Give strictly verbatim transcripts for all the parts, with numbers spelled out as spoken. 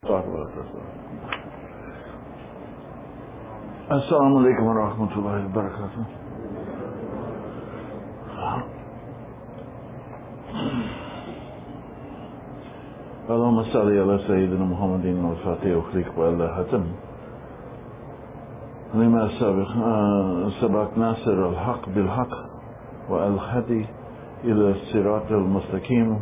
talk about this. Assalamu alaikum wa rahmatullahi wa barakatuh. اللهم صل على سيدنا محمد الفاتح وخليق وعلى ختم لما سبق سبق ناصر الحق بالحق والهدي إلى الصراط المستقيم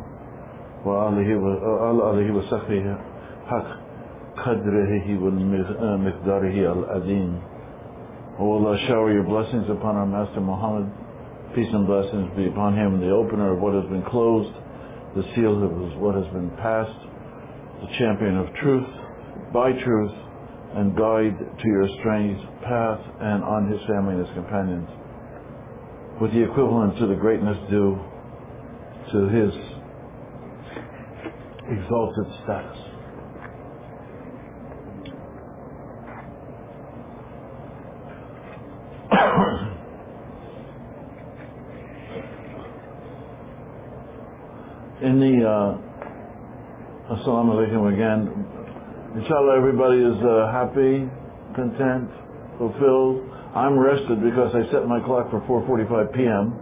وآله وصحبه حق قدره ومقداره العظيم. O Allah, shower your blessings upon our Master Muhammad. Peace and blessings be upon him, the opener of what has been closed, the seal of what has been passed, the champion of truth, by truth, and guide to your strange path, and on his family and his companions, with the equivalent to the greatness due to his exalted status. In the uh, Assalamu alaikum again. Inshallah, everybody is uh, happy, content, fulfilled. I'm rested because I set my clock for four forty-five p m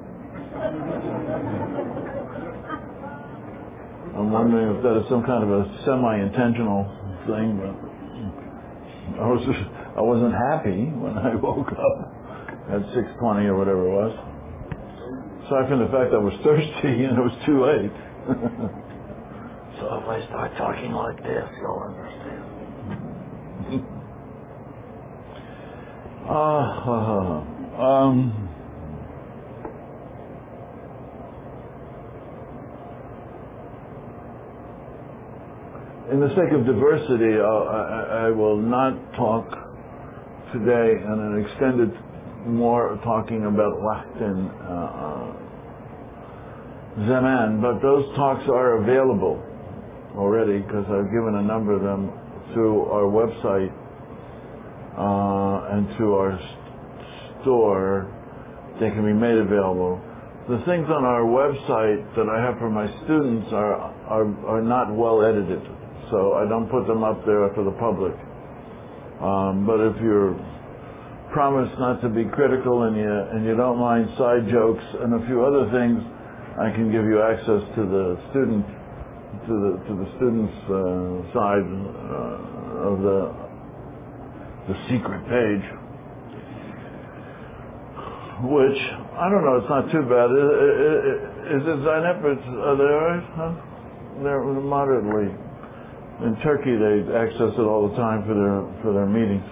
I'm wondering if that is some kind of a semi-intentional thing, but I was just, I wasn't happy when I woke up at six twenty or whatever it was. Aside from the fact I was thirsty and it was too late. So if I start talking like this, you'll understand. uh, uh, um, in the sake of diversity, I'll, I, I will not talk today in an extended, more talking about Waht and uh, Zaman, but those talks are available already because I've given a number of them through our website uh, and through our st- store. They can be made available. The things on our website that I have for my students are are, are not well edited, so I don't put them up there for the public. Um, but if you're promised not to be critical and you and you don't mind side jokes and a few other things, I can give you access to the student, to the to the students' uh, side uh, of the the secret page, which I don't know. It's not too bad. Is, is it Zainab? It's, are they alright? Huh? They're moderately. In Turkey, they access it all the time for their for their meetings,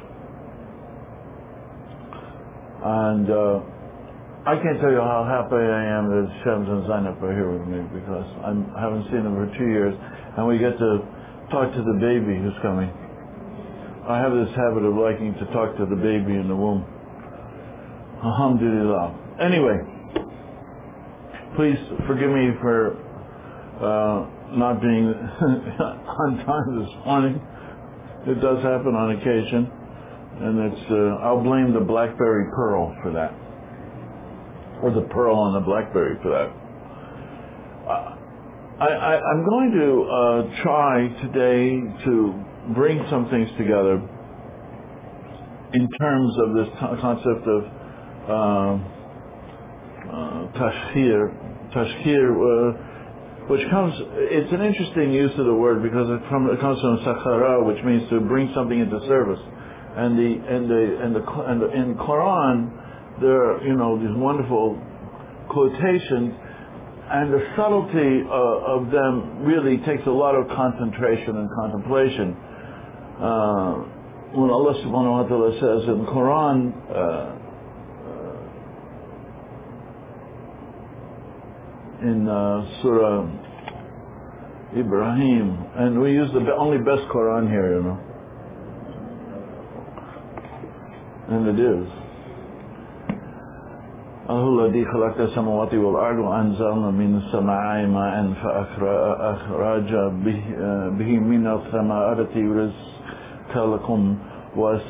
and. Uh, I can't tell you how happy I am that Shams and Zainab are here with me because I'm, I haven't seen them for two years and we get to talk to the baby who's coming. I have this habit of liking to talk to the baby in the womb. Alhamdulillah. Anyway, please forgive me for uh, not being on time this morning. It does happen on occasion, and it's uh, I'll blame the BlackBerry Pearl for that. Or the Pearl on the BlackBerry for that. Uh, I, I, I'm going to uh, try today to bring some things together in terms of this t- concept of uh, uh, tashkir, tashkir, uh, which comes, it's an interesting use of the word because it, from, it comes from sakhara, which means to bring something into service. And the, and the, and the, and the, in Quran, there are, you know, these wonderful quotations, and the subtlety uh, of them really takes a lot of concentration and contemplation. Uh, when Allah subhanahu wa ta'ala says in the Quran, uh, in uh, Surah Ibrahim, and we use the only best Quran here, you know, and it is. الله الذي خلق السماوات والأرض وأنزلنا من السماء ماء فأخرج به من الثمرات رزقا لكم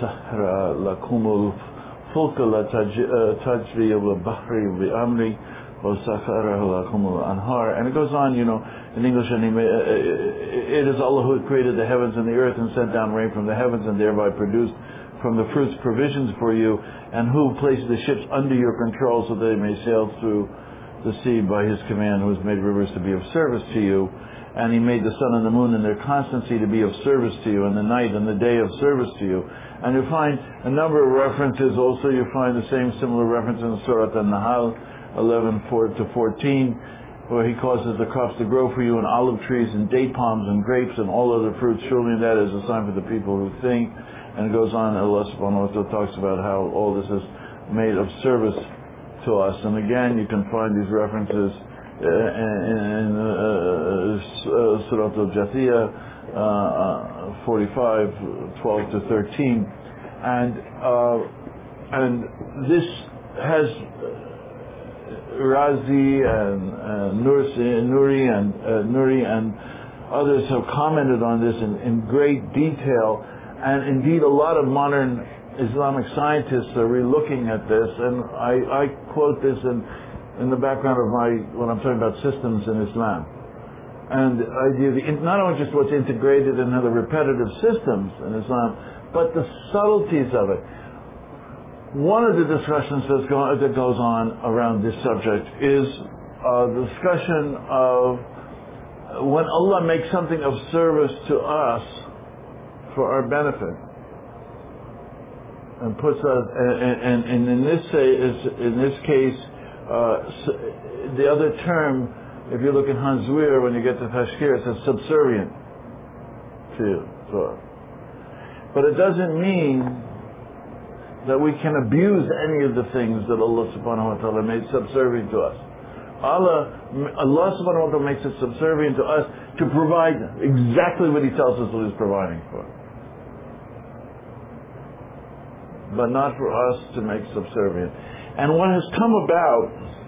وسخر لكم الفلك تجري بالبحر بأمره وَسَخَّرَهُ لَكُمُ الْأَنْهَارَ. And it goes on, you know, in English, and he may, uh, it is Allah who created the heavens and the earth and sent down rain from the heavens and thereby produced from the fruits provisions for you, and who places the ships under your control so they may sail through the sea by his command, who has made rivers to be of service to you. And he made the sun and the moon and their constancy to be of service to you, and the night and the day of service to you. And you find a number of references. Also, you find the same similar reference in Surah An-Nahl eleven four to fourteen, where he causes the crops to grow for you, and olive trees and date palms and grapes and all other fruits. Surely that is a sign for the people who think. And it goes on, Allah subhanahu wa ta'ala talks about how all this is made of service to us. And again, you can find these references uh, in uh, uh, Surah Al-Jathiyah uh, forty-five, twelve to thirteen. And, uh, and this has Razi and uh, Nursi, Nuri and uh, Nuri and others have commented on this in, in great detail. And indeed, a lot of modern Islamic scientists are relooking at this, and I, I quote this in, in the background of my, when I'm talking about systems in Islam. And the idea, the, not only just what's integrated into the repetitive systems in Islam, but the subtleties of it. One of the discussions that's go, that goes on around this subject is uh, the discussion of when Allah makes something of service to us for our benefit, and puts us, and, and, and in this say is in this case, uh, the other term, if you look at Hanzwir, when you get to Tashkir, it says subservient to you. So, but it doesn't mean that we can abuse any of the things that Allah subhanahu wa ta'ala made subservient to us. Allah, Allah subhanahu wa ta'ala makes it subservient to us to provide exactly what He tells us what He's providing for. But not for us to make subservient. And what has come about,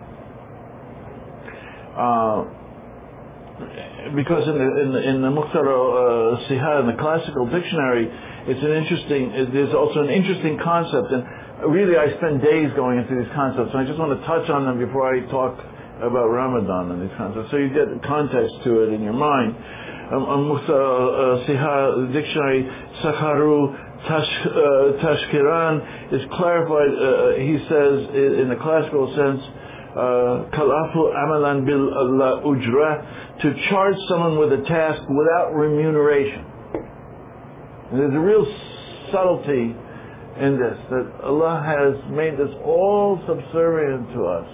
uh, because in the, in the, in the Mukhtar uh, Sihah, in the classical dictionary, it's an interesting, there's also an interesting concept, and really I spend days going into these concepts, and I just want to touch on them before I talk about Ramadan and these concepts, so you get context to it in your mind. Um, Mukhtar uh, Sihah dictionary, Sakharu Tash, uh, Tashkiran is clarified, uh, he says in the classical sense, Kalafu amalan bil ujra, to charge someone with a task without remuneration. And there's a real subtlety in this, that Allah has made this all subservient to us.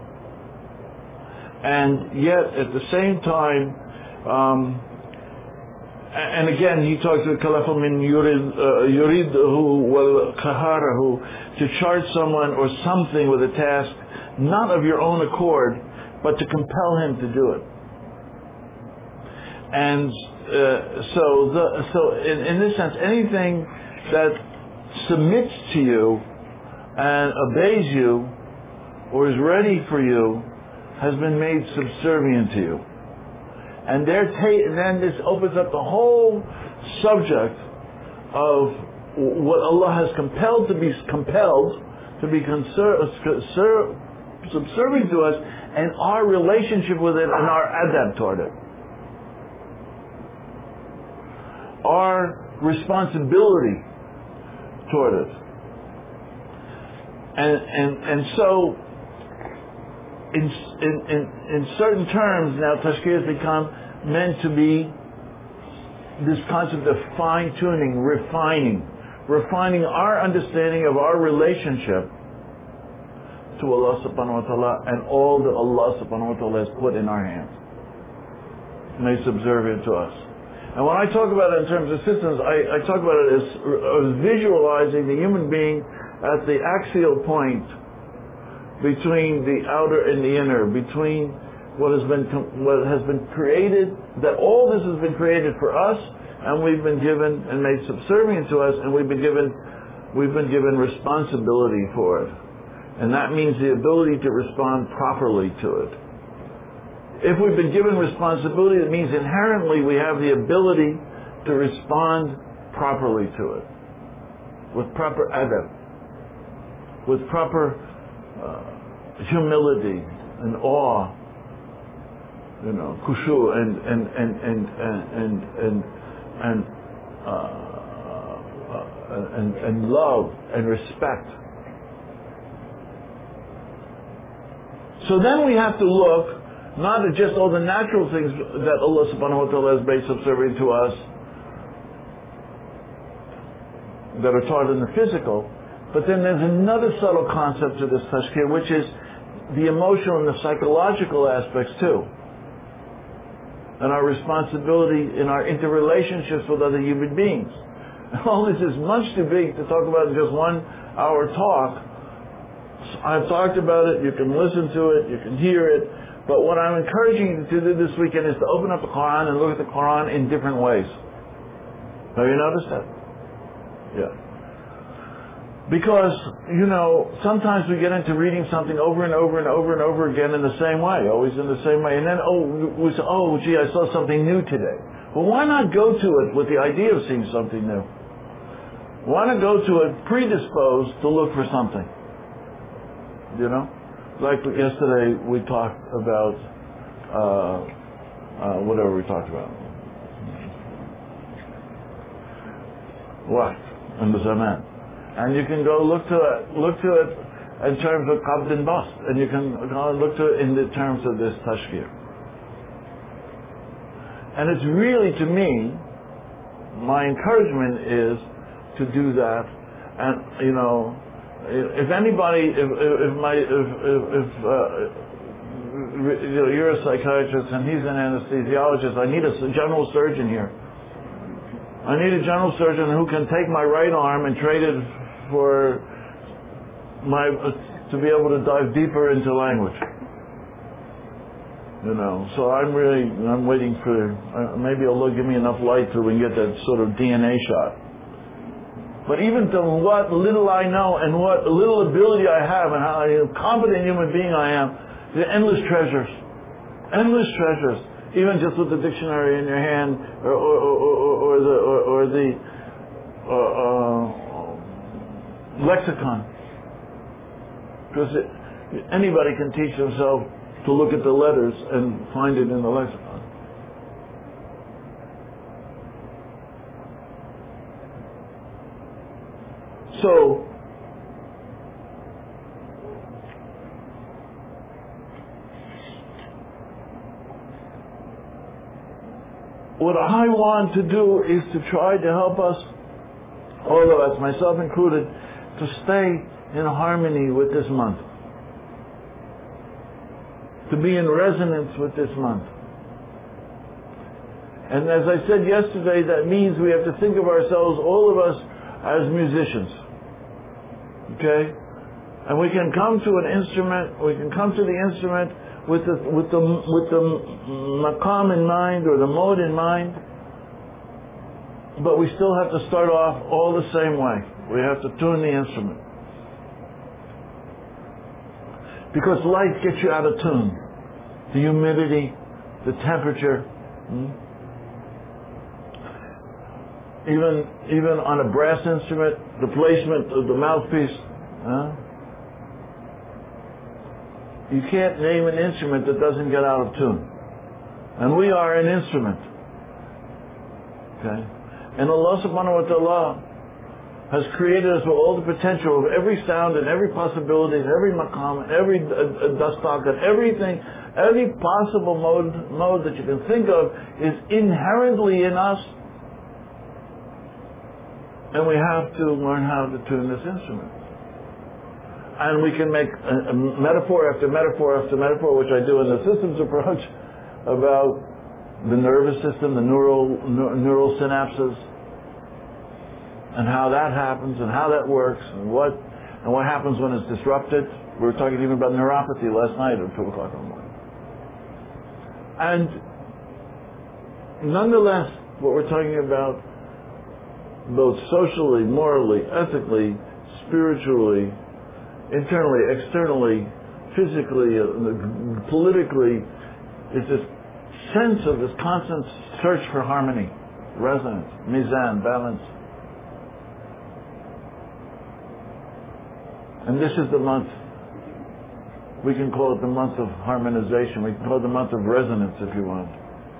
And yet, at the same time, um, and again, he talks about kalafu min yuridhu wal kaharahu, to charge someone or something with a task, not of your own accord, but to compel him to do it. And uh, so, the, so in, in this sense, anything that submits to you and obeys you or is ready for you has been made subservient to you. And there ta- then this opens up the whole subject of what Allah has compelled to be compelled to be conser- subservient to us, and our relationship with it and our adab toward it. Our responsibility toward it. And and and so in in in, in certain terms now Tashkir has become meant to be this concept of fine-tuning, refining, refining our understanding of our relationship to Allah subhanahu wa ta'ala and all that Allah subhanahu wa ta'ala has put in our hands, made subservient to us. And when I talk about it in terms of systems, I, I talk about it as, as visualizing the human being at the axial point between the outer and the inner, between what has been what has been created, that all this has been created for us, and we've been given and made subservient to us, and we've been given we've been given responsibility for it. And that means the ability to respond properly to it. If we've been given responsibility, it means inherently we have the ability to respond properly to it, with proper adab, with proper uh, humility, and awe, you know, khushu and and and and and and and uh, uh, and, and love and respect. So then we have to look not at just all the natural things that Allah subhanahu wa ta'ala has made subservient to us that are taught in the physical, but then there's another subtle concept to this tashkir, which is the emotional and the psychological aspects too, and our responsibility in our interrelationships with other human beings. All this is much too big to talk about in just one hour talk. I've talked about it, you can listen to it, you can hear it, but what I'm encouraging you to do this weekend is to open up the Quran and look at the Quran in different ways. Have you noticed that? Yeah. Because, you know, sometimes we get into reading something over and over and over and over again in the same way, always in the same way, and then, oh, we say, oh, gee, I saw something new today. Well, why not go to it with the idea of seeing something new? Why not go to it predisposed to look for something? You know? Like yesterday we talked about, uh, uh, whatever we talked about. What? In the Zaman. And you can go look to it, look to it in terms of qabd and bast, and you can go look to it in the terms of this tashkir. And it's really, to me, my encouragement is to do that. And, you know, if anybody, if, if my, if, if, if uh, you know, you're a psychiatrist and he's an anesthesiologist, I need a general surgeon here. I need a general surgeon who can take my right arm and trade it for my, uh, to be able to dive deeper into language. You know, so I'm really, I'm waiting for, uh, maybe Allah give me enough light so we can get that sort of D N A shot. But even to what little I know and what little ability I have and how competent human being I am, the endless treasures. Endless treasures. Even just with the dictionary in your hand or, or, or, or, or the, or, or the uh, uh, lexicon. Because it, anybody can teach themselves to look at the letters and find it in the lexicon. So, what I want to do is to try to help us, all of us, myself included, to stay in harmony with this month. To be in resonance with this month. And as I said yesterday, that means we have to think of ourselves, all of us, as musicians. Okay? And we can come to an instrument, we can come to the instrument with the, with the, with the maqam in mind or the mode in mind, but we still have to start off all the same way. We have to tune the instrument. Because light gets you out of tune. The humidity, the temperature, hmm? even even on a brass instrument, the placement of the mouthpiece. Huh? You can't name an instrument that doesn't get out of tune. And we are an instrument. Okay? And Allah subhanahu wa ta'ala has created us with all the potential of every sound and every possibility and every maqam and every uh, dastaq and everything, every possible mode, mode that you can think of is inherently in us. And we have to learn how to tune this instrument. And we can make a, a metaphor after metaphor after metaphor, which I do in the systems approach, about the nervous system, the neural, neural synapses, and how that happens, and how that works, and what and what happens when it's disrupted. We were talking even about neuropathy last night at two o'clock in the morning. And nonetheless, what we're talking about, both socially, morally, ethically, spiritually, internally, externally, physically, uh, politically, is this sense of this constant search for harmony, resonance, mizan, balance. And this is the month We can call it the month of harmonization. We can call it the month of resonance if you want.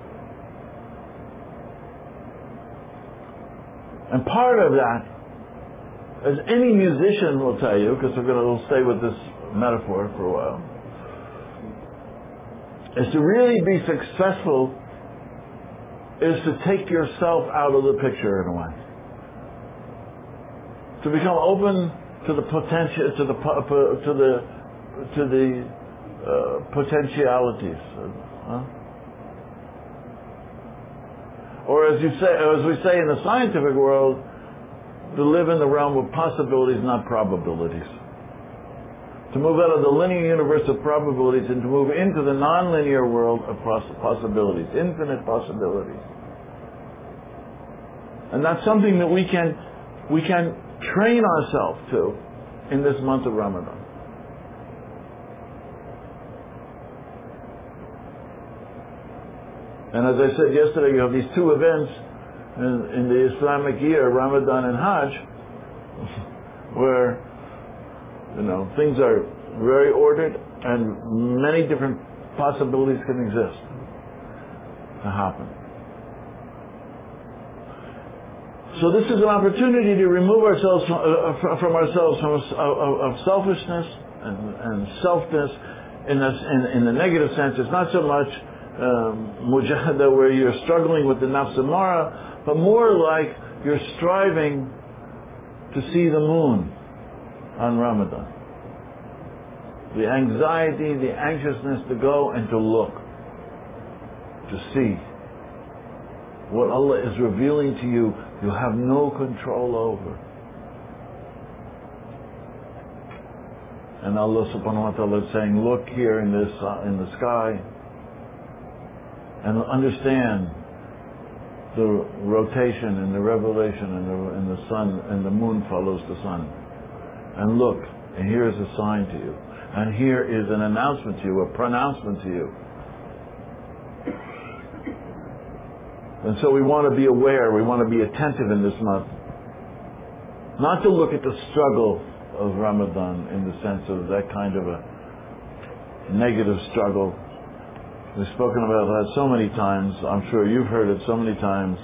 And part of that, as any musician will tell you, because we're going to stay with this metaphor for a while, is to really be successful is to take yourself out of the picture in a way. To become open to the potential, to the to the to the uh, potentialities, huh? Or as you say, as we say in the scientific world, to live in the realm of possibilities, not probabilities. To move out of the linear universe of probabilities and to move into the non-linear world of possibilities, infinite possibilities. And that's something that we can we can train ourselves to in this month of Ramadan. And as I said yesterday, you have these two events in, in the Islamic year, Ramadan and Hajj, where, you know, things are very ordered and many different possibilities can exist to happen. So this is an opportunity to remove ourselves from, uh, from ourselves from uh, of selfishness and, and selfness in, this, in, in the negative sense. It's not so much um, mujahada where you're struggling with the nafs amara, but more like you're striving to see the moon on Ramadan. The anxiety, the anxiousness to go and to look, to see what Allah is revealing to you, you have no control over. And Allah subhanahu wa ta'ala is saying, look here in this uh, in the sky and understand the rotation and the revelation and the, and the sun and the moon follows the sun. And look, and here is a sign to you. And here is an announcement to you, a pronouncement to you. And so we want to be aware, we want to be attentive in this month. Not to look at the struggle of Ramadan in the sense of that kind of a negative struggle. We've spoken about that so many times. I'm sure you've heard it so many times.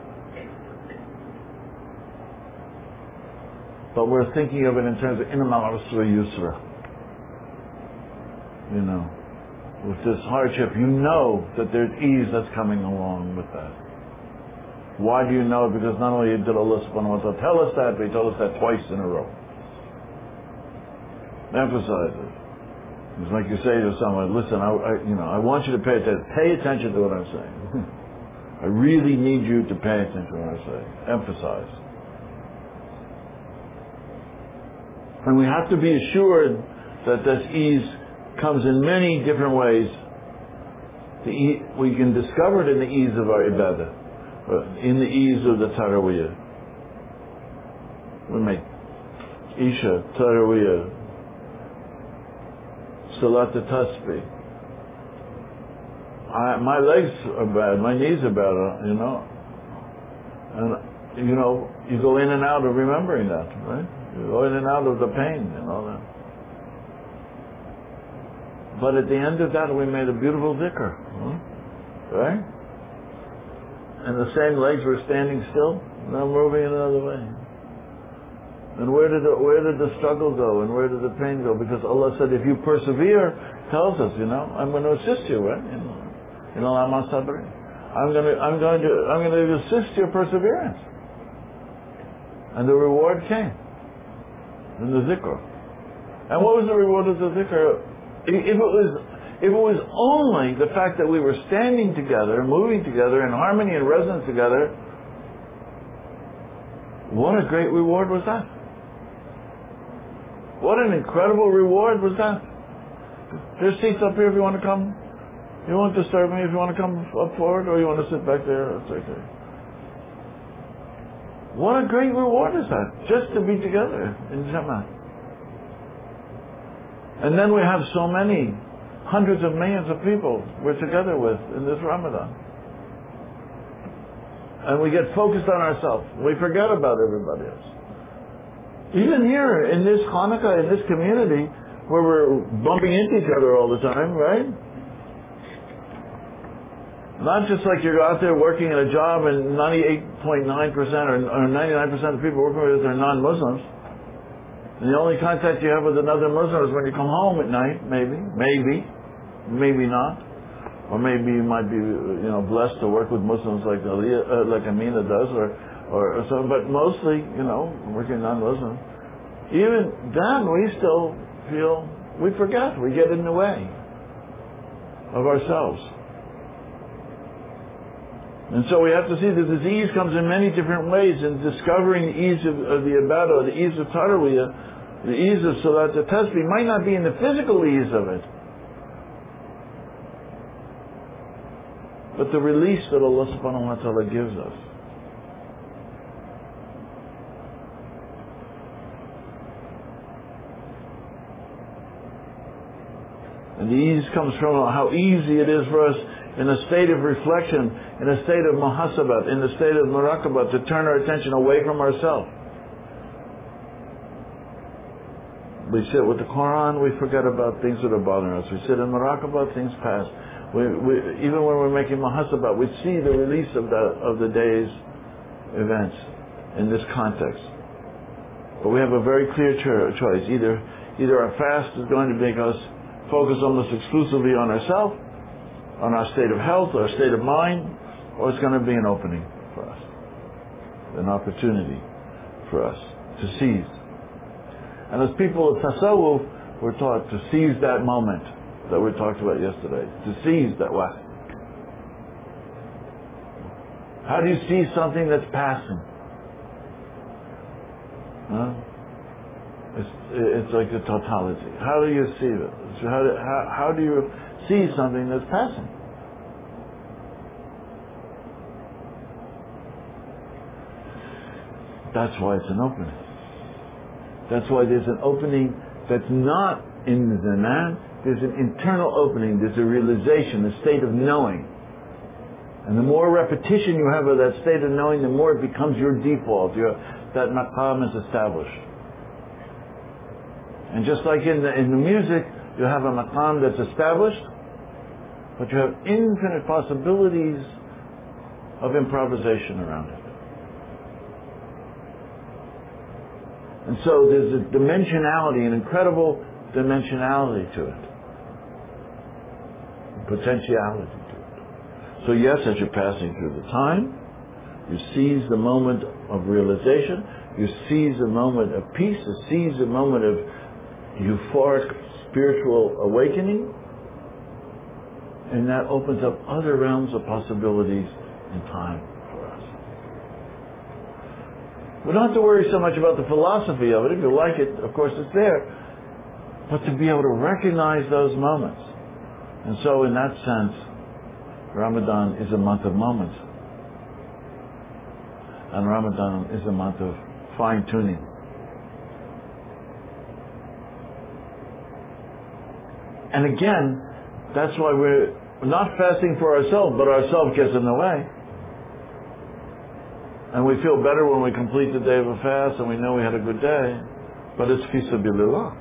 But we're thinking of it in terms of Inna ma'al usri yusra. You know, with this hardship, you know that there's ease that's coming along with that. Why do you know? Because not only did Allah subhanahu wa ta'ala tell us that, but He told us that twice in a row. Emphasize it. It's like you say to someone, listen, I, I, you know, I want you to pay attention. Pay attention to what I'm saying. I really need you to pay attention to what I'm saying. Emphasize. And we have to be assured that this ease comes in many different ways. The e- we can discover it in the ease of our ibadah. In the ease of the Taraweeh. We make Isha, Taraweeh, Salat al-Tasbih. I, my legs are bad, my knees are bad, you know. And, you know, you go in and out of remembering that, right? You go in and out of the pain and all that. But at the end of that, we made a beautiful dhikr, huh? Right? And the same legs were standing still, now moving another way. And where did the, where did the struggle go, and where did the pain go? Because Allah said, if you persevere, tells us, you know, I'm going to assist you, right? In Allah sabri. I'm going to, I'm going to, I'm going to assist your perseverance. And the reward came in the dhikr. And what was the reward of the dhikr? If it was If it was only the fact that we were standing together, moving together, in harmony and resonance together, what a great reward was that. What an incredible reward was that. There's seats up here if you want to come. You won't disturb me if you want to come up forward, or you want to sit back there. It's okay. What a great reward is that, just to be together in Jama'at. And then we have so many hundreds of millions of people we're together with in this Ramadan. And we get focused on ourselves. We forget about everybody else. Even here in this Hanukkah, in this community, where we're bumping into each other all the time, right? Not just like you're out there working at a job and ninety-eight point nine percent or, or ninety-nine percent of the people working with us are non-Muslims. And the only contact you have with another Muslim is when you come home at night, maybe, maybe, maybe not. Or maybe you might be, you know, blessed to work with Muslims like Aliyah, uh, like Amina does, or, or, or so. But mostly, you know, working non-Muslim. Even then, we still feel, we forget, we get in the way of ourselves. And so we have to see that this ease comes in many different ways, in discovering the ease of, of the ibadah, the ease of tarawiyah, the ease of salat al-tasbih might not be in the physical ease of it, but the release that Allah subhanahu wa ta'ala gives us. And the ease comes from how easy it is for us in a state of reflection, in a state of muhasabat, in a state of muraqabah, to turn our attention away from ourselves. We sit with the Quran, we forget about things that are bothering us. We sit in muraqabah, things pass. We, we, even when we're making muhasabat, we see the release of the, of the day's events in this context. But we have a very clear cho- choice. Either, either our fast is going to make us focus almost exclusively on ourselves, on our state of health, our state of mind, or it's going to be an opening for us, an opportunity for us to seize. And as people of tasawwuf, we're taught to seize that moment that we talked about yesterday, to seize that waqt. How do you seize something that's passing? Huh? It's, it's like the totality. How do you see it? How do, how, how do you see something that's passing? That's why it's an opening. That's why there's an opening that's not in the Zaman. There's an internal opening. There's a realization, a state of knowing. And the more repetition you have of that state of knowing, the more it becomes your default. Your, that maqam is established. And just like in the, in the music, you have a maqam that's established, but you have infinite possibilities of improvisation around it. And so there's a dimensionality, an incredible dimensionality to it. Potentiality to it. So yes, as you're passing through the time, you seize the moment of realization, you seize a moment of peace, you seize a moment of euphoric spiritual awakening, and that opens up other realms of possibilities in time for us. We don't have to worry so much about the philosophy of it. If you like it, of course it's there. But to be able to recognize those moments. And so in that sense, Ramadan is a month of moments. And Ramadan is a month of fine-tuning. And again, that's why we're not fasting for ourselves, but ourselves gets in the way. And we feel better when we complete the day of a fast and we know we had a good day. But it's fi sabilillah.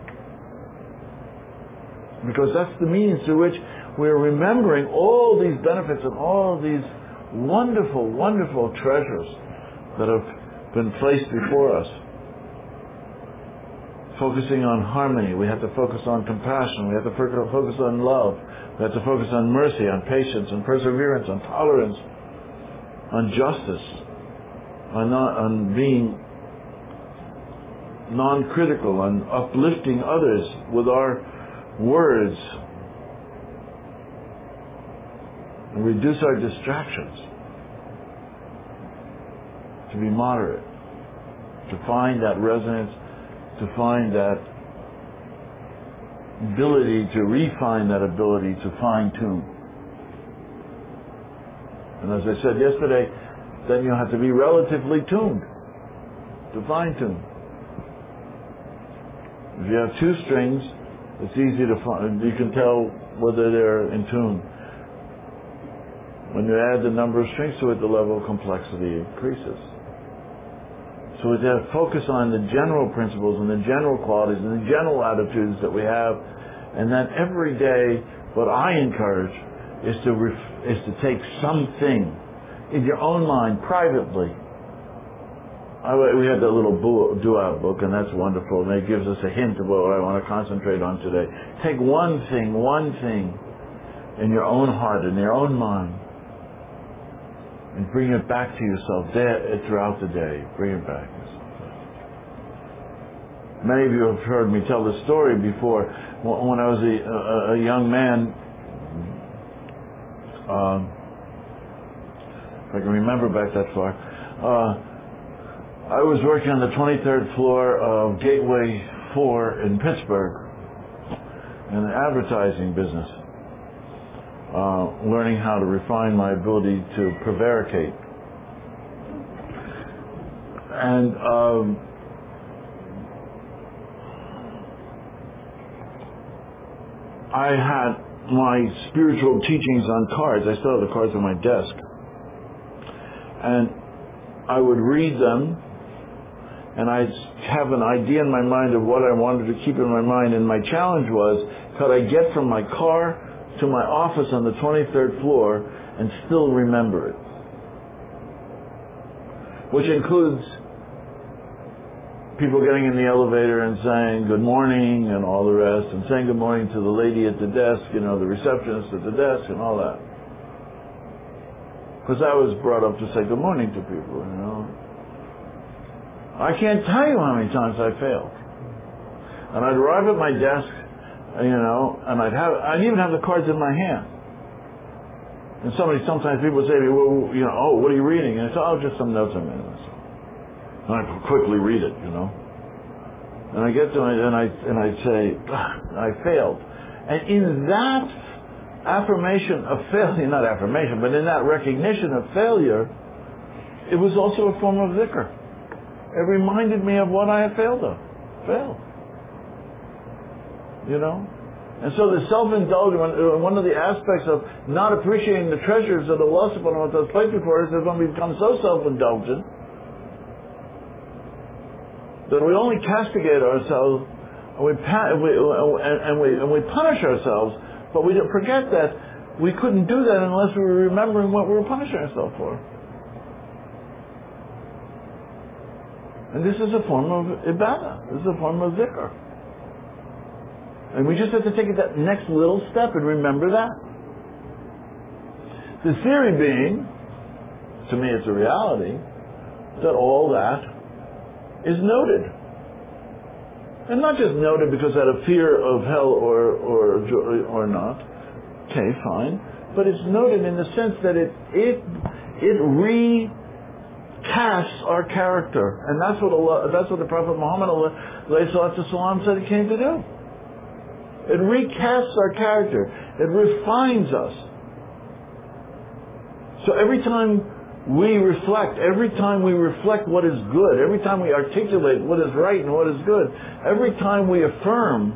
Because that's the means through which we're remembering all these benefits and all these wonderful, wonderful treasures that have been placed before us. Focusing on harmony, we have to focus on compassion, we have to focus on love, we have to focus on mercy, on patience, on perseverance, on tolerance, on justice, on, not, on being non-critical, on uplifting others with our words, and reduce our distractions, to be moderate, to find that resonance, to find that ability, to refine that ability, to fine-tune. And as I said yesterday, then you have to be relatively tuned, to fine-tune. If you have two strings, it's easy to find, you can tell whether they're in tune. When you add the number of strings to it, the level of complexity increases. So we have to focus on the general principles and the general qualities and the general attitudes that we have, and then every day, what I encourage is to ref- is to take something in your own mind privately. I, we had that little dua book, and that's wonderful, and it gives us a hint of what I want to concentrate on today. Take one thing, one thing in your own heart, in your own mind, and bring it back to yourself there, throughout the day. Bring it back. Many of you have heard me tell this story before. When I was a, a, a young man, uh, if I can remember back that far, uh, I was working on the twenty-third floor of Gateway four in Pittsburgh in the advertising business, uh, learning how to refine my ability to prevaricate. And um, I had my spiritual teachings on cards. I still have the cards on my desk. And I would read them, and I'd have an idea in my mind of what I wanted to keep in my mind. And my challenge was, could I get from my car to my office on the twenty-third floor and still remember it? Which includes people getting in the elevator and saying good morning and all the rest, and saying good morning to the lady at the desk, you know, the receptionist at the desk and all that. Because I was brought up to say good morning to people, you know. I can't tell you how many times I failed. And I'd arrive at my desk, you know, and I'd have, I'd even have the cards in my hand. And somebody, sometimes people say to me, well, you know, oh, what are you reading? And I say, oh, just some notes I made. And I quickly read it, you know. And I get to it and I and I say, I failed. And in that affirmation of failure, not affirmation, but in that recognition of failure, it was also a form of dhikr. It reminded me of what I had failed of. Failed. You know? And so the self-indulgence, one of the aspects of not appreciating the treasures that Allah subhanahu wa ta'ala has placed before us is when we become so self-indulgent that we only castigate ourselves and we, we, and, and, we, and we punish ourselves, but we don't forget that we couldn't do that unless we were remembering what we were punishing ourselves for. And this is a form of ibadah. This is a form of dhikr. And we just have to take it that next little step and remember that. The theory being, to me it's a reality, that all that is noted. And not just noted because out of fear of hell or or or not. Okay, fine. But it's noted in the sense that it it it recasts our character. And that's what Allah, that's what the Prophet Muhammad alayhi salatu wasalam said he came to do. It recasts our character. It refines us. So every time we reflect, every time we reflect what is good, every time we articulate what is right and what is good, every time we affirm,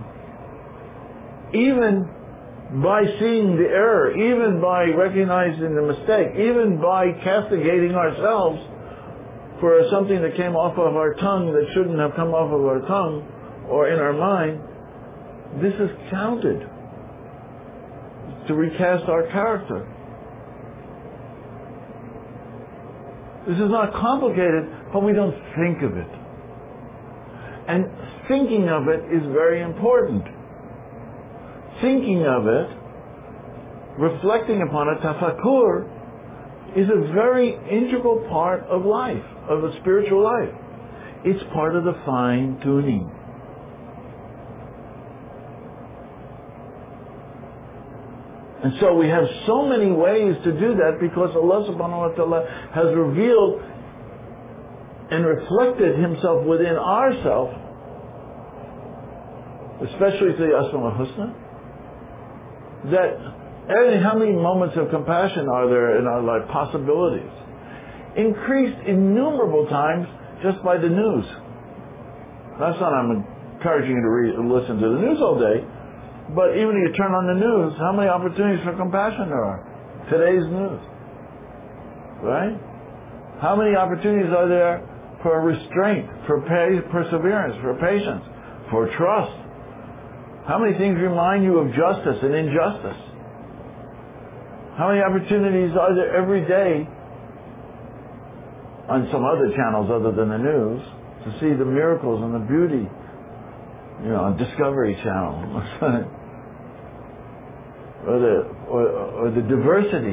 even by seeing the error, even by recognizing the mistake, even by castigating ourselves for something that came off of our tongue that shouldn't have come off of our tongue or in our mind, this is counted to recast our character. This is not complicated, but we don't think of it. And thinking of it is very important. Thinking of it, reflecting upon it, tafakkur, is a very integral part of life, of a spiritual life. It's part of the fine-tuning. And so we have so many ways to do that because Allah subhanahu wa ta'ala has revealed and reflected Himself within ourselves, especially through the Asma al-Husna, that and how many moments of compassion are there in our life, possibilities, increased innumerable times just by the news. That's not I'm encouraging you to read and listen to the news all day. But even if you turn on the news, how many opportunities for compassion there are? Today's news. Right? How many opportunities are there for for restraint, for pa- perseverance, for patience, for trust. How many things remind you of justice and injustice? How many opportunities are there every day on some other channels other than the news to see the miracles and the beauty, you know, on Discovery Channel, or the or, or the diversity.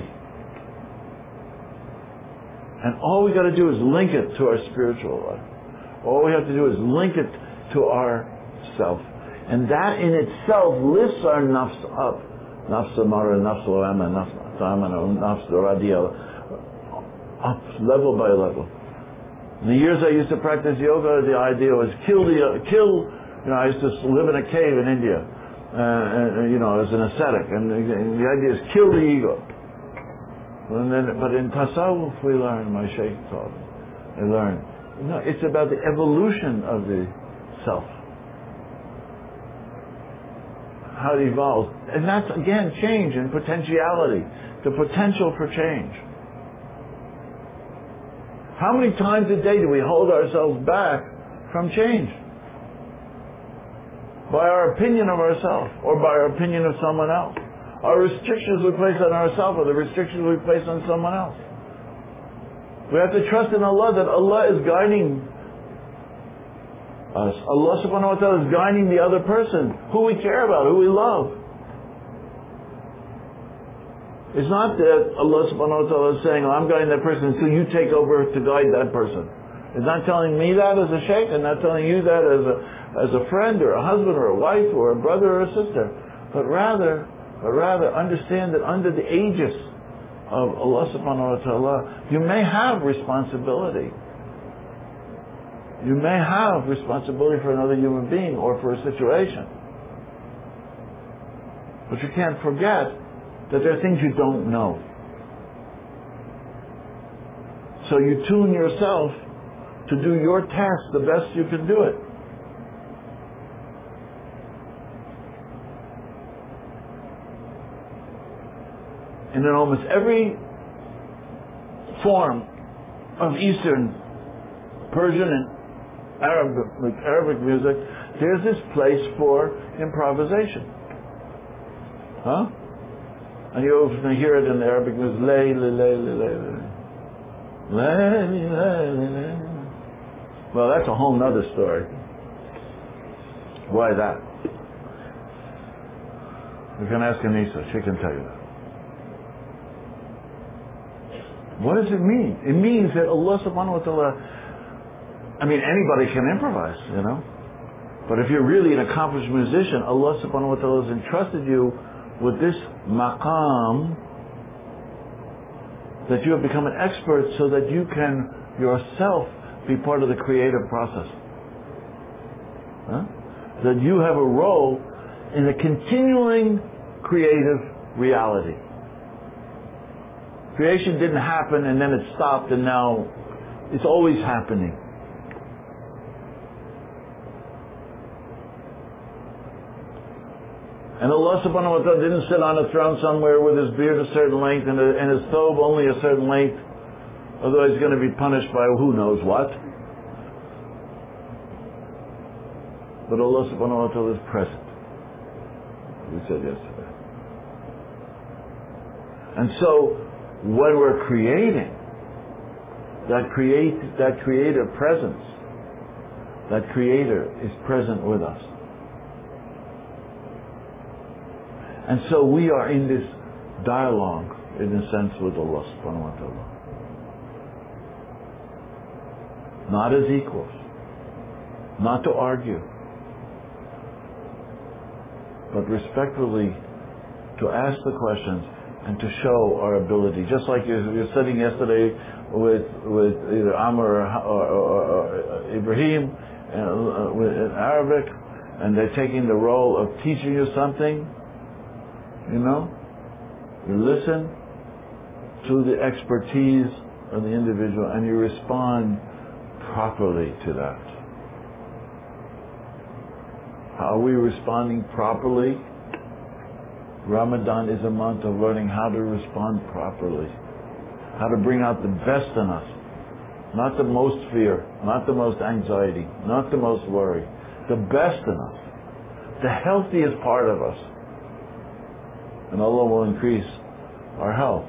And all we got to do is link it to our spiritual life. All we have to do is link it to our self. And that in itself lifts our nafs up. Nafs amara, nafs lo'ama, nafs ta'amana, nafs doradia. Up, level by level. In the years I used to practice yoga, the idea was kill the, uh, kill, you know, I used to live in a cave in India, uh, and, you know, as an ascetic. And the, and the idea is kill the ego. And then, but in Tasawwuf we learn, my Shaykh taught me, I learned, no, it's about the evolution of the self. How it evolves. And that's, again, change and potentiality. The potential for change. How many times a day do we hold ourselves back from change? By our opinion of ourselves, or by our opinion of someone else. Our restrictions we place on ourselves, or the restrictions we place on someone else. We have to trust in Allah that Allah is guiding us. Allah subhanahu wa ta'ala is guiding the other person, who we care about, who we love. It's not that Allah subhanahu wa ta'ala is saying, oh, I'm guiding that person, so you take over to guide that person. It's not telling me that as a sheikh, and not telling you that as a, as a friend, or a husband, or a wife, or a brother, or a sister. But rather, but rather understand that under the aegis of Allah subhanahu wa ta'ala, you may have responsibility. You may have responsibility for another human being or for a situation. But you can't forget that there are things you don't know. So you tune yourself to do your task the best you can do it. And in almost every form of Eastern, Persian, and Arabic, Arabic music, there's this place for improvisation. Huh? And you often hear it in the Arabic music, lay, lay, lay, lay, lay, lay, lay, lay. Well, that's a whole nother story. Why that? You can ask Anissa, she can tell you that. What does it mean? It means that Allah subhanahu wa ta'ala, I mean, anybody can improvise, you know. But if you're really an accomplished musician, Allah subhanahu wa ta'ala has entrusted you with this maqam, that you have become an expert so that you can yourself be part of the creative process. Huh? That you have a role in the continuing creative reality. Creation didn't happen and then it stopped, and now it's always happening. And Allah subhanahu wa ta'ala didn't sit on a throne somewhere with his beard a certain length and, a, and his thobe only a certain length, otherwise he's going to be punished by who knows what. But Allah subhanahu wa ta'ala is present. We said yesterday. And so, when we're creating, that create that creative presence, that creator is present with us. And so we are in this dialogue, in a sense, with Allah subhanahu wa ta'ala. Not as equals. Not to argue. But respectfully to ask the questions and to show our ability. Just like you were sitting yesterday with with either Amr or, or, or, or Ibrahim uh, with, in Arabic, and they're taking the role of teaching you something, you know. You listen to the expertise of the individual and you respond properly to that. How are we responding properly? Ramadan is a month of learning how to respond properly, how to bring out the best in us, not the most fear, not the most anxiety, not the most worry, the best in us, the healthiest part of us. And Allah will increase our health.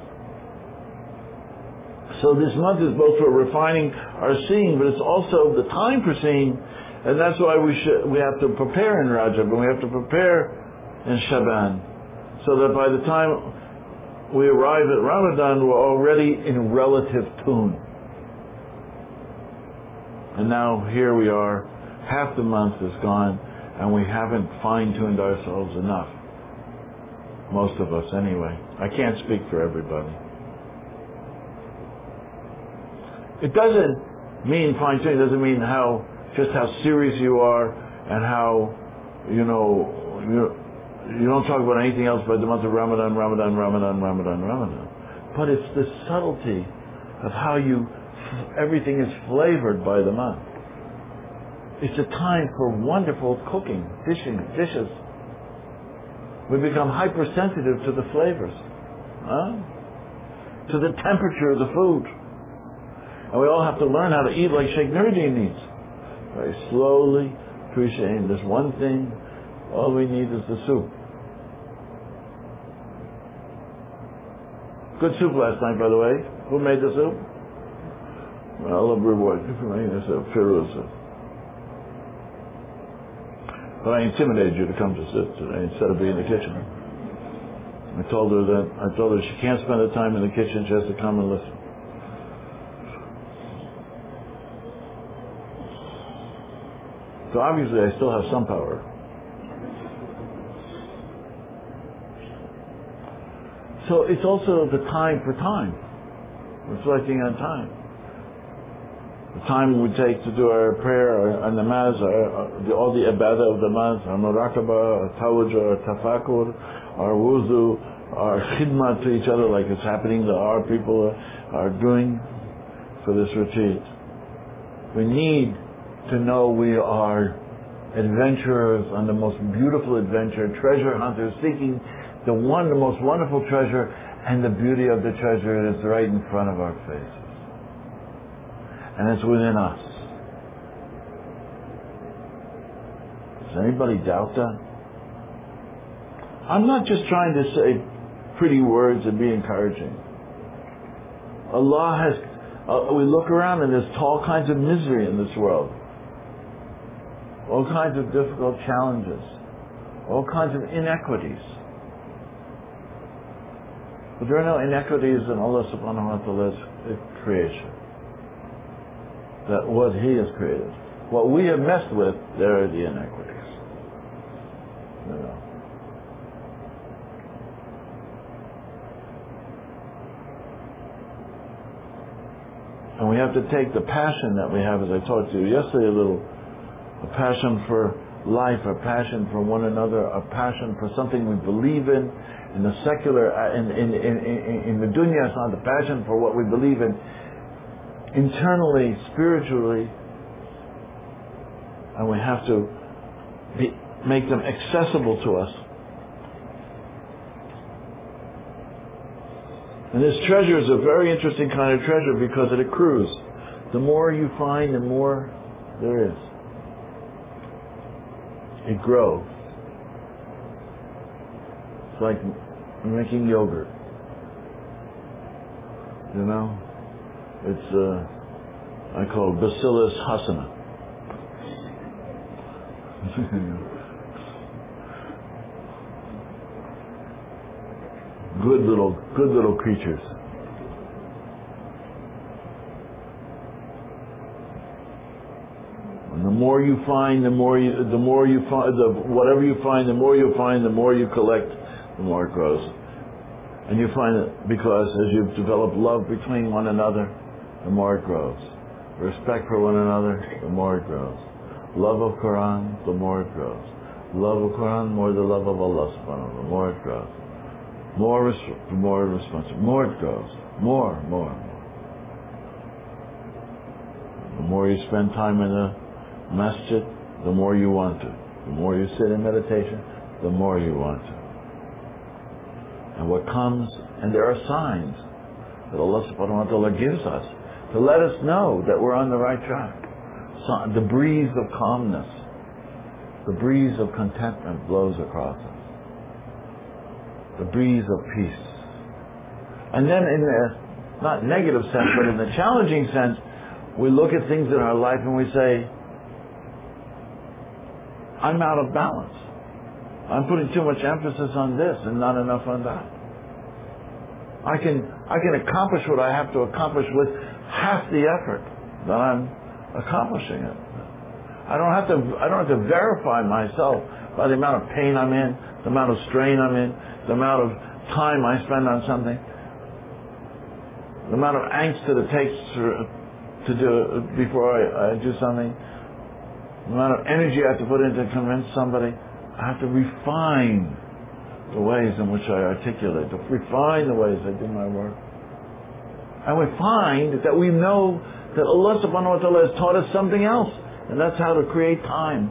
So this month is both for refining our seeing, but it's also the time for seeing, and that's why we should we have to prepare in Rajab, and we have to prepare in Shaban, so that by the time we arrive at Ramadan, we're already in relative tune. And now here we are, half the month is gone, and we haven't fine-tuned ourselves enough. Most of us, anyway. I can't speak for everybody. It doesn't mean fine-tuning. It doesn't mean how just how serious you are and how, you know, you, you don't talk about anything else but the month of Ramadan, Ramadan, Ramadan, Ramadan, Ramadan. But it's the subtlety of how you, everything is flavored by the month. It's a time for wonderful cooking, dishing, dishes. We become hypersensitive to the flavors, huh? To the temperature of the food. And we all have to learn how to eat like Sheikh Nuruddin eats. Very slowly, appreciating this one thing. All we need is the soup. Good soup last night, by the way. Who made the soup? Well, Allah reward you for making the soup. Firuza. But I intimidated you to come to sit today instead of being in the kitchen. I told her that I told her she can't spend the time in the kitchen. She has to come and listen. So obviously I still have some power. So it's also the time for time, reflecting on time. The time we take to do our prayer, our, our namaz, our, our, the, all the ibadah of the month, our muraqabah, our tawajjuh, our tafakkur, our wuzu, our khidmah to each other like it's happening that our people are, are doing for this retreat. We need to know we are adventurers on the most beautiful adventure, treasure hunters, seeking the one, the most wonderful treasure, and the beauty of the treasure is right in front of our faces. And it's within us. Does anybody doubt that? I'm not just trying to say pretty words and be encouraging. Allah has, uh, we look around and there's all kinds of misery in this world. All kinds of difficult challenges. All kinds of inequities. But there are no inequities in Allah subhanahu wa ta'ala's creation. That what He has created. What we have messed with, there are the inequities. You know. And we have to take the passion that we have, as I talked to you yesterday a little, a passion for life, a passion for one another, a passion for something we believe in, in the secular, in, in, in, in, in the dunya, it's not the passion for what we believe in, internally, spiritually, and we have to be, make them accessible to us. And this treasure is a very interesting kind of treasure because it accrues. The more you find, the more there is. It grows. It's like making yogurt. You know? It's, uh, I call it Bacillus hasana. good little, good little creatures. And the more you find, the more you, the more you find, the whatever you find, the more you find, the more you collect, the more it grows. And you find it because as you've developed love between one another, the more it grows. Respect for one another, the more it grows. Love of Quran, the more it grows. Love of Quran, more the love of Allah subhanahu wa ta'ala, the more it grows. More res- more responsibility, more it grows. More, more, more. The more you spend time in the masjid, the more you want to. The more you sit in meditation, the more you want to. And what comes, and there are signs that Allah subhanahu wa ta'ala gives us to let us know that we're on the right track. So the breeze of calmness, the breeze of contentment blows across us. The breeze of peace. And then in the, not negative sense, but in the challenging sense, we look at things in our life and we say, I'm out of balance. I'm putting too much emphasis on this and not enough on that. I can, I can accomplish what I have to accomplish with half the effort that I'm accomplishing it. I don't have to, I don't have to verify myself by the amount of pain I'm in, the amount of strain I'm in, the amount of time I spend on something, the amount of angst that it takes to, to do before I, I do something, the amount of energy I have to put in to convince somebody. I have to refine the ways in which I articulate, to refine the ways I do my work. And we find that we know that Allah subhanahu wa ta'ala has taught us something else, and that's how to create time.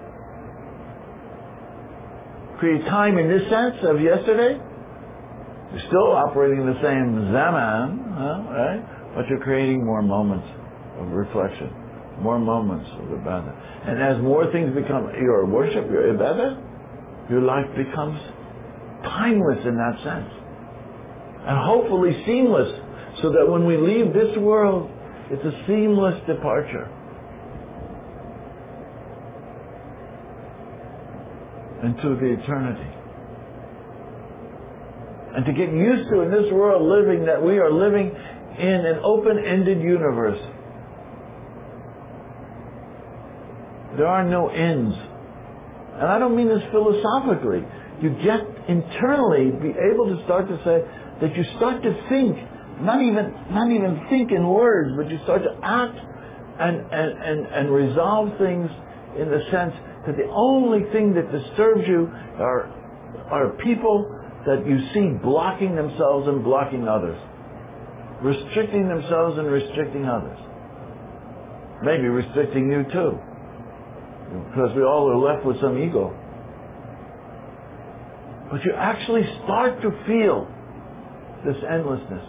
Create time in this sense of yesterday. You're still operating the same zaman, huh, right? But you're creating more moments of reflection, more moments of ibadah. And as more things become your worship, your ibadah, your life becomes timeless in that sense. And hopefully seamless, so that when we leave this world, it's a seamless departure. Into the eternity. And to get used to in this world living that we are living in an open-ended universe. There are no ends. And I don't mean this philosophically. You get internally be able to start to say that you start to think, not even not even think in words, but you start to act and, and, and, and resolve things in the sense that the only thing that disturbs you are, are people that you see blocking themselves and blocking others. Restricting themselves and restricting others. Maybe restricting you too. Because we all are left with some ego. But you actually start to feel this endlessness.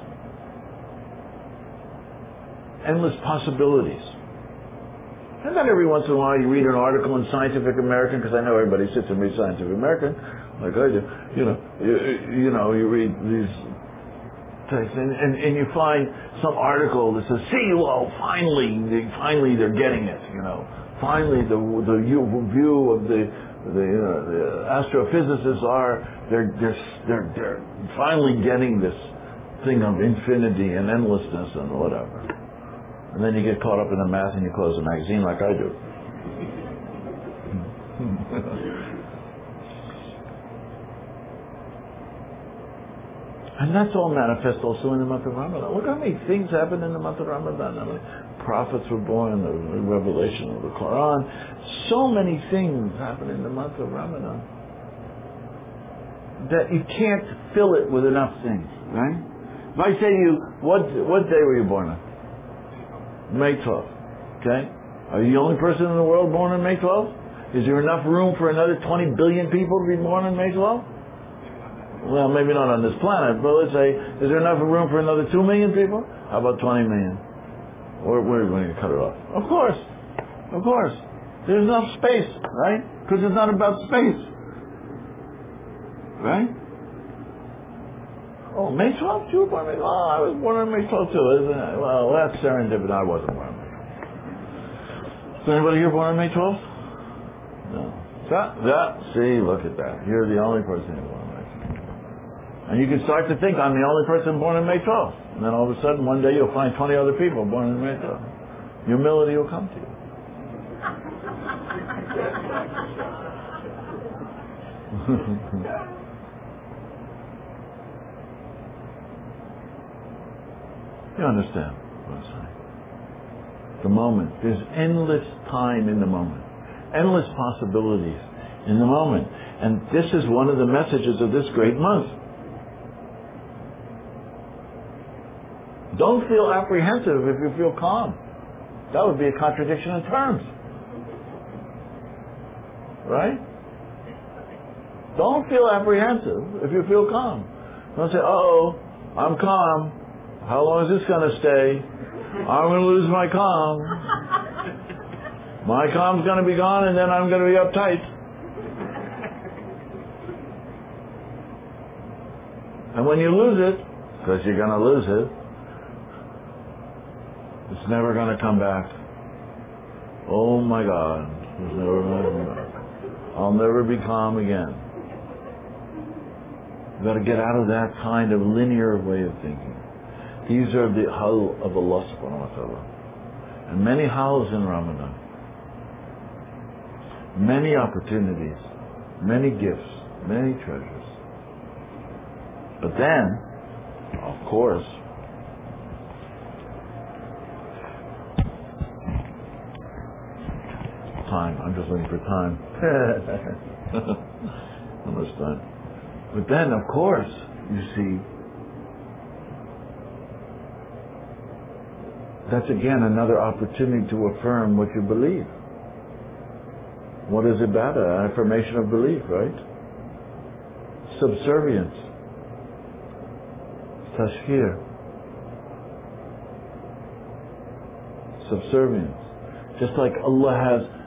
Endless possibilities. And then every once in a while you read an article in Scientific American, because I know everybody sits and reads Scientific American, like I do. You know, you, you know, you read these texts, and, and, and you find some article that says, "See, well, finally, they, finally they're getting it." You know, finally the the view of the the, uh, the astrophysicists are they're they're they're they're finally getting this thing of infinity and endlessness and whatever. And then you get caught up in the math and you close the magazine like I do. And that's all manifest also in the month of Ramadan. Look how many things happen in the month of Ramadan. I mean, prophets were born, the revelation of the Quran. So many things happen in the month of Ramadan that you can't fill it with enough things, right? If I say to you, what, what day were you born on? May twelfth. Okay? Are you the only person in the world born on May twelfth? Is there enough room for another twenty billion people to be born on May twelfth? Well, maybe not on this planet, but let's say, is there enough room for another two million people? How about twenty million? Or we're going to cut it off. Of course. Of course. There's enough space, right? Because it's not about space. Right? Oh, May twelfth, you were born on May twelfth? Oh, I was born on May twelfth too, isn't it? Well, that's serendipity. I wasn't born on May twelfth. Is anybody here born on May twelfth? No. That, that, see, look at that. You're the only person who's born on May twelfth. And you can start to think, I'm the only person born on May twelfth. And then all of a sudden, one day you'll find twenty other people born on May twelfth. Humility will come to you. You understand what I'm saying? The moment. There's endless time in the moment. Endless possibilities in the moment. And this is one of the messages of this great month. Don't feel apprehensive if you feel calm. That would be a contradiction in terms. Right? Don't feel apprehensive if you feel calm. Don't say, uh-oh, I'm calm. How long is this going to stay? I'm going to lose my calm. My calm's going to be gone, and then I'm going to be uptight. And when you lose it, because you're going to lose it, it's never going to come back. Oh my God, it's never going to come back. I'll never be calm again. You've got to get out of that kind of linear way of thinking. These are the hal of Allah subhanahu wa ta'ala. And many hals in Ramadan. Many opportunities, many gifts, many treasures. But then, of course, time. I'm just looking for time. How much time? But then, of course, you see, that's again another opportunity to affirm what you believe. What is ibadah? An affirmation of belief, right? Subservience. Tashkir. Subservience. Just like Allah has